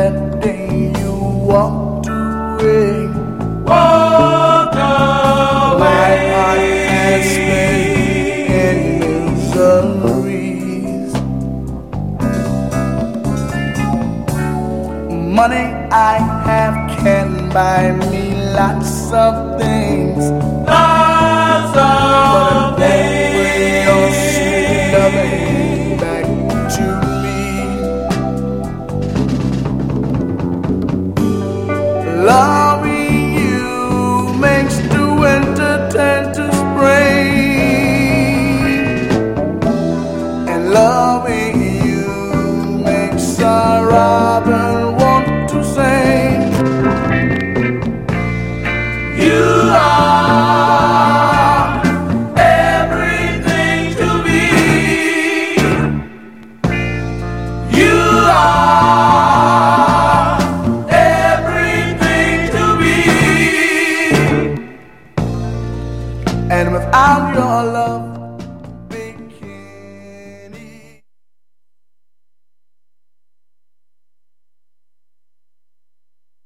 that day you walked away. Walked away. My heart has been in miseries. Money I have can buy me lots of things, Lots of but it won't bring your sweet loving things. back to me. Loving you makes the winter turn to spring, and loving you makes a robin want to sing. You are everything to me. You are everything to me. And without your love